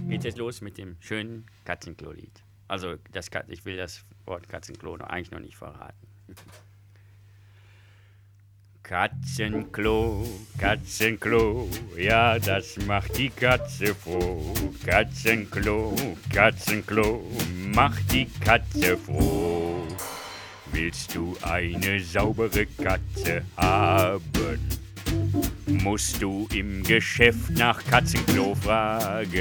Geht jetzt los mit dem schönen Katzenklo-Lied. Also, ich will das Wort Katzenklo eigentlich noch nicht verraten. Katzenklo, Katzenklo, ja, das macht die Katze froh. Katzenklo, Katzenklo, macht die Katze froh. Willst du eine saubere Katze haben, musst du im Geschäft nach Katzenklo fragen.